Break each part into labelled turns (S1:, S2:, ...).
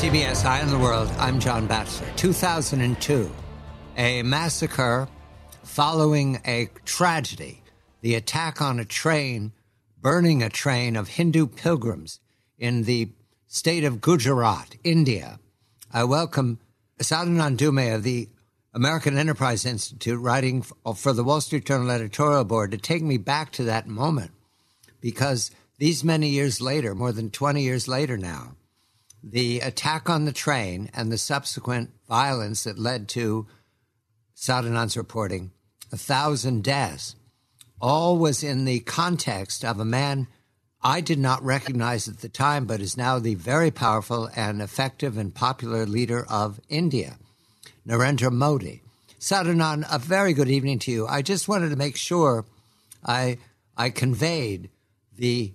S1: CBS Eye on the World, I'm John Batchelor. 2002, a massacre following a tragedy, the attack on a train, burning a train of Hindu pilgrims in the state of Gujarat, India. I welcome Sadhanand Dhume of the American Enterprise Institute, writing for the Wall Street Journal editorial board, to take me back to that moment, because these many years later, more than 20 years later now, the attack on the train and the subsequent violence that led to Sadhanand's reporting 1,000 deaths, all was in the context of a man I did not recognize at the time, but is now the very powerful and effective and popular leader of India, Narendra Modi. Sadhanand, a very good evening to you. I just wanted to make sure I conveyed the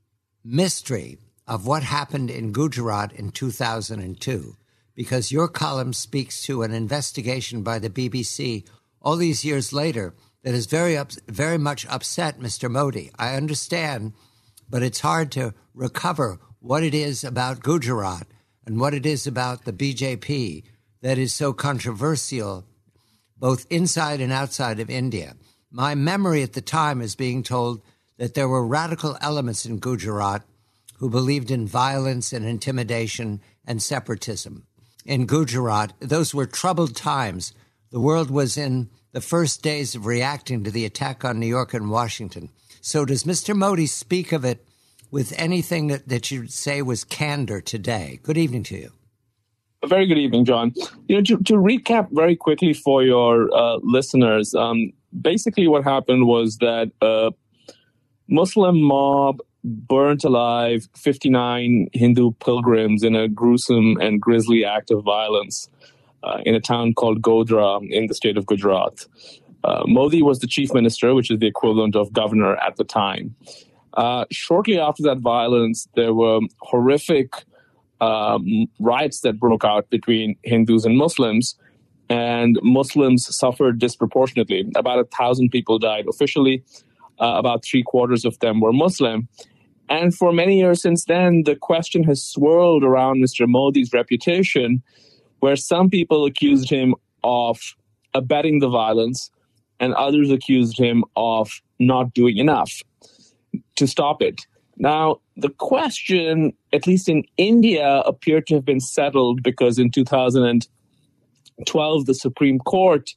S1: mystery of what happened in Gujarat in 2002, because your column speaks to an investigation by the BBC all these years later that has very much upset Mr. Modi. I understand, but it's hard to recover what it is about Gujarat and what it is about the BJP that is so controversial, both inside and outside of India. My memory at the time is being told that there were radical elements in Gujarat who believed in violence and intimidation and separatism. In Gujarat, those were troubled times. The world was in the first days of reacting to the attack on New York and Washington. So does Mr. Modi speak of it with anything that you'd say was candor today? Good evening to you.
S2: A very good evening, John. To recap very quickly for your listeners, basically what happened was that a Muslim mob burnt alive 59 Hindu pilgrims in a gruesome and grisly act of violence in a town called Godhra in the state of Gujarat. Modi was the chief minister, which is the equivalent of governor at the time. Shortly after that violence, there were horrific riots that broke out between Hindus and Muslims suffered disproportionately. About 1,000 people died officially. About 3/4 of them were Muslim. And for many years since then, the question has swirled around Mr. Modi's reputation, where some people accused him of abetting the violence and others accused him of not doing enough to stop it. Now, the question, at least in India, appeared to have been settled because in 2012, the Supreme Court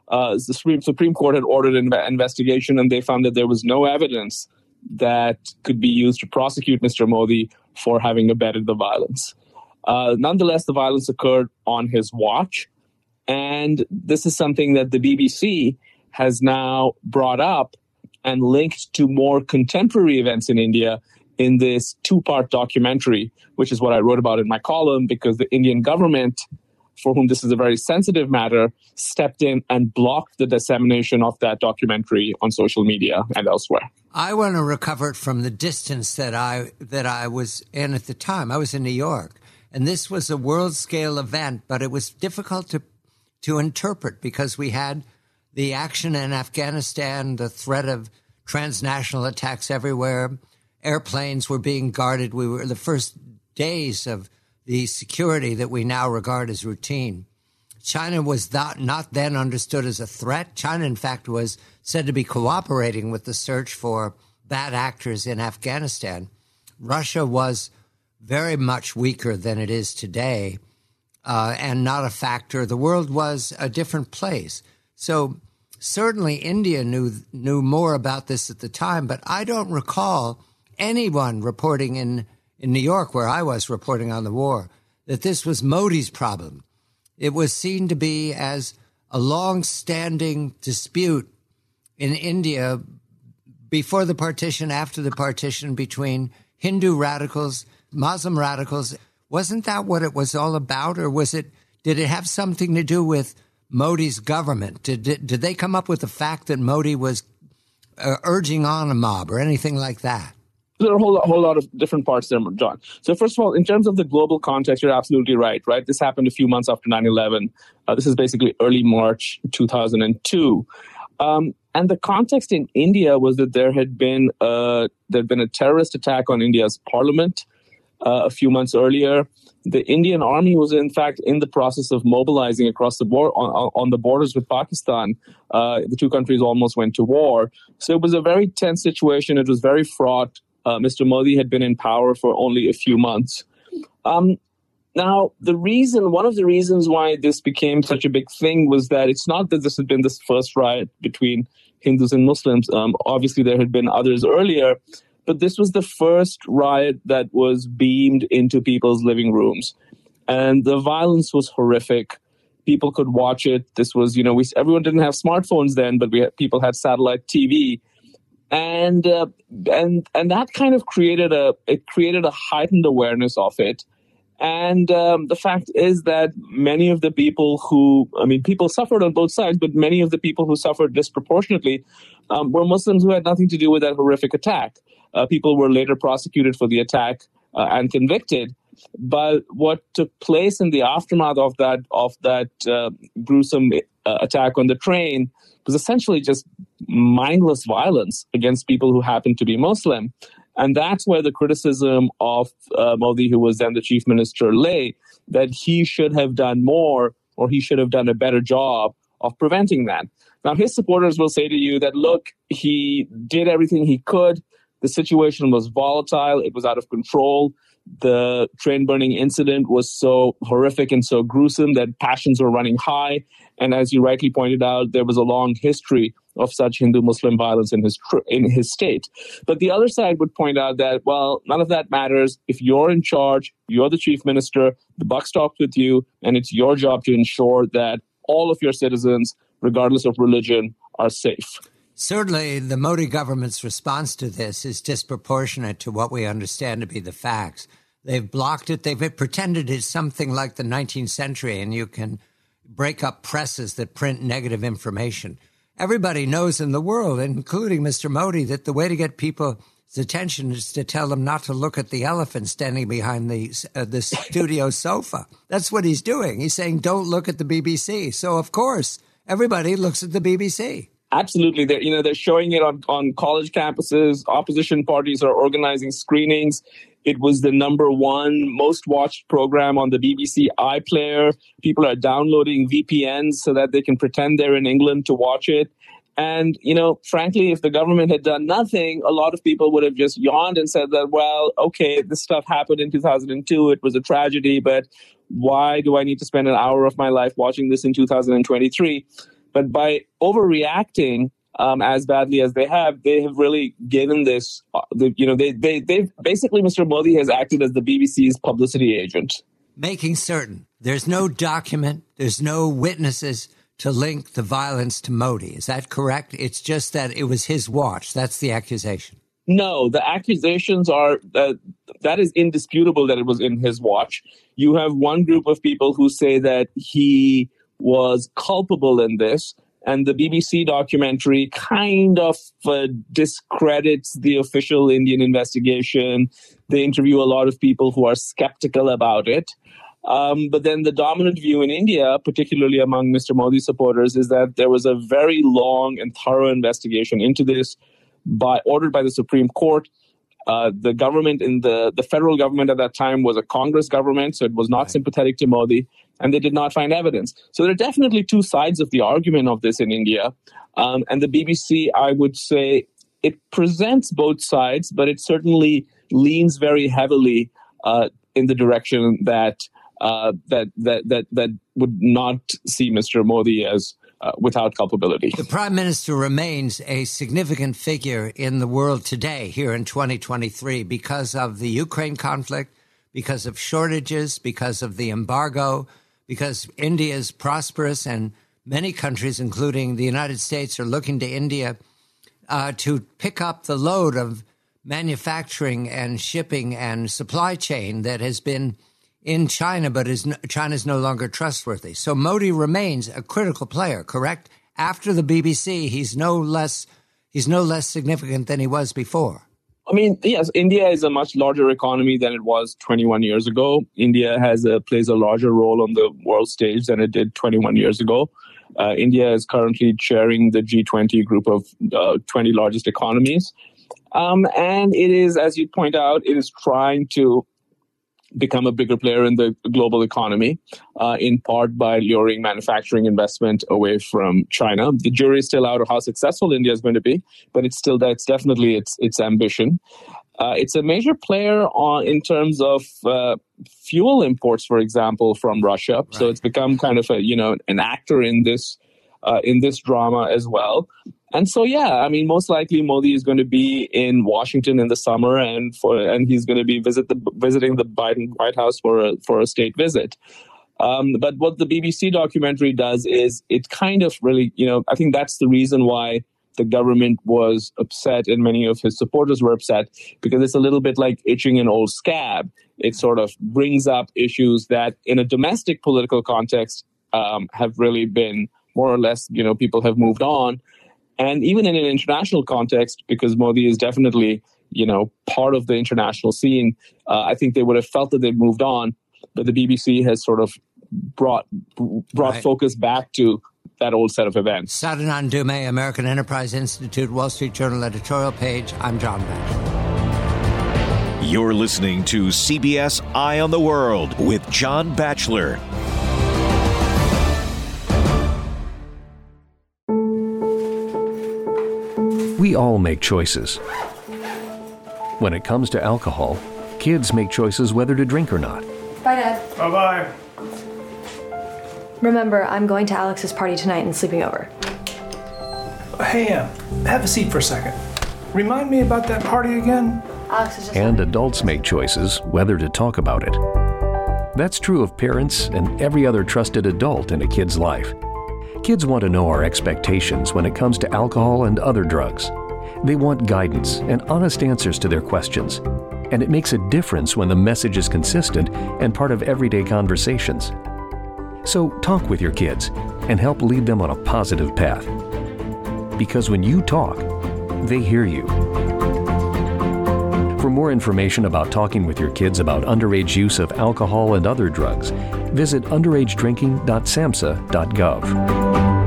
S2: had ordered an investigation, and they found that there was no evidence that could be used to prosecute Mr. Modi for having abetted the violence. Nonetheless, the violence occurred on his watch, and this is something that the BBC has now brought up and linked to more contemporary events in India in this 2-part documentary, which is what I wrote about in my column, because the Indian government, for whom this is a very sensitive matter, stepped in and blocked the dissemination of that documentary on social media and elsewhere.
S1: I want to recover it from the distance that I was in at the time. I was in New York, and this was a world-scale event, but it was difficult to interpret because we had the action in Afghanistan, the threat of transnational attacks everywhere. Airplanes were being guarded. We were the first days of the security that we now regard as routine. China was not then understood as a threat. China, in fact, was said to be cooperating with the search for bad actors in Afghanistan. Russia was very much weaker than it is today and not a factor. The world was a different place. So certainly India knew more about this at the time, but I don't recall anyone reporting in New York, where I was reporting on the war, that this was Modi's problem. It was seen to be as a long-standing dispute in India before the partition, after the partition, between Hindu radicals, Muslim radicals. Wasn't that what it was all about, or did it have something to do with Modi's government? Did they come up with the fact that Modi was urging on a mob or anything like that?
S2: There are a whole lot of different parts there, John. So first of all, in terms of the global context, you're absolutely right? This happened a few months after 9/11. This is basically early March 2002. And the context in India was that there had been a terrorist attack on India's parliament. a few months earlier. The Indian army was, in fact, in the process of mobilizing across the border on the borders with Pakistan. The two countries almost went to war. So it was a very tense situation. It was very fraught. Mr. Modi had been in power for only a few months. Now, one of the reasons why this became such a big thing was that it's not that this had been this first riot between Hindus and Muslims. Obviously, there had been others earlier, but this was the first riot that was beamed into people's living rooms. And the violence was horrific. People could watch it. This was, everyone didn't have smartphones then, but people had satellite TV. And that kind of created a heightened awareness of it. And the fact is that many of the people people suffered on both sides, but many of the people who suffered disproportionately were Muslims who had nothing to do with that horrific attack. People were later prosecuted for the attack and convicted. But what took place in the aftermath of that gruesome attack on the train was essentially just mindless violence against people who happened to be Muslim. And that's where the criticism of Modi, who was then the chief minister, lay, that he should have done more, or he should have done a better job of preventing that. Now, his supporters will say to you that, look, he did everything he could. The situation was volatile. It was out of control. The train burning incident was so horrific and so gruesome that passions were running high. And as you rightly pointed out, there was a long history of such Hindu-Muslim violence in his state. But the other side would point out that, well, none of that matters. If you're in charge, you're the chief minister, the buck stops with you, and it's your job to ensure that all of your citizens, regardless of religion, are safe.
S1: Certainly, the Modi government's response to this is disproportionate to what we understand to be the facts. They've blocked it. They've pretended it's something like the 19th century, and you can break up presses that print negative information. Everybody knows in the world, including Mr. Modi, that the way to get people's attention is to tell them not to look at the elephant standing behind the studio sofa. That's what he's doing. He's saying, don't look at the BBC. So, of course, everybody looks at the BBC.
S2: Absolutely. They're showing it on college campuses. Opposition parties are organizing screenings. It was the number one most watched program on the BBC iPlayer. People are downloading VPNs so that they can pretend they're in England to watch it. And, frankly, if the government had done nothing, a lot of people would have just yawned and said that, well, okay, this stuff happened in 2002. It was a tragedy, but why do I need to spend an hour of my life watching this in 2023? But by overreacting as badly as they have really given this, they've basically, Mr. Modi has acted as the BBC's publicity agent.
S1: Making certain there's no document, there's no witnesses to link the violence to Modi. Is that correct? It's just that it was his watch. That's the accusation.
S2: No, the accusations are that is indisputable that it was in his watch. You have one group of people who say that he was culpable in this, and the BBC documentary kind of discredits the official Indian investigation. They interview a lot of people who are skeptical about it. But then the dominant view in India, particularly among Mr. Modi's supporters, is that there was a very long and thorough investigation into this ordered by the Supreme Court. The government the federal government at that time was a Congress government, so it was not sympathetic to Modi, and they did not find evidence. So there are definitely two sides of the argument of this in India. And the BBC, I would say, it presents both sides, but it certainly leans very heavily in the direction that would not see Mr. Modi as without culpability.
S1: The Prime Minister remains a significant figure in the world today, here in 2023, because of the Ukraine conflict, because of shortages, because of the embargo, because India is prosperous and many countries, including the United States, are looking to India to pick up the load of manufacturing and shipping and supply chain that has been in China, but China's no longer trustworthy. So Modi remains a critical player, correct? After the BBC, he's no less significant than he was before.
S2: I mean, yes, India is a much larger economy than it was 21 years ago. India plays a larger role on the world stage than it did 21 years ago. India is currently chairing the G20 group of 20 largest economies. And it is, as you point out, it is trying to become a bigger player in the global economy, in part by luring manufacturing investment away from China. The jury is still out of how successful India is going to be, but it's definitely its ambition. It's a major player in terms of fuel imports, for example, from Russia. Right. So it's become kind of an actor in this drama as well. And so, most likely Modi is going to be in Washington in the summer, and he's going to be visiting the Biden White House for a state visit. But what the BBC documentary does is it kind of really, I think that's the reason why the government was upset and many of his supporters were upset, because it's a little bit like itching an old scab. It sort of brings up issues that in a domestic political context have really been more or less, people have moved on. And even in an international context, because Modi is definitely, part of the international scene, I think they would have felt that they'd moved on. But the BBC has sort of brought right. focus back to that old set of events.
S1: Sadanand Dume, American Enterprise Institute, Wall Street Journal editorial page. I'm John Batchelor.
S3: You're listening to CBS Eye on the World with John Batchelor.
S4: We all make choices. When it comes to alcohol, kids make choices whether to drink or not.
S5: Bye, Dad.
S6: Bye-bye.
S5: Remember, I'm going to Alex's party tonight and sleeping over.
S6: Hey, have a seat for a second. Remind me about that party again?
S5: Alex is just...
S4: And adults make choices whether to talk about it. That's true of parents and every other trusted adult in a kid's life. Kids want to know our expectations when it comes to alcohol and other drugs. They want guidance and honest answers to their questions. And it makes a difference when the message is consistent and part of everyday conversations. So talk with your kids and help lead them on a positive path. Because when you talk, they hear you. For more information about talking with your kids about underage use of alcohol and other drugs, visit underagedrinking.samhsa.gov.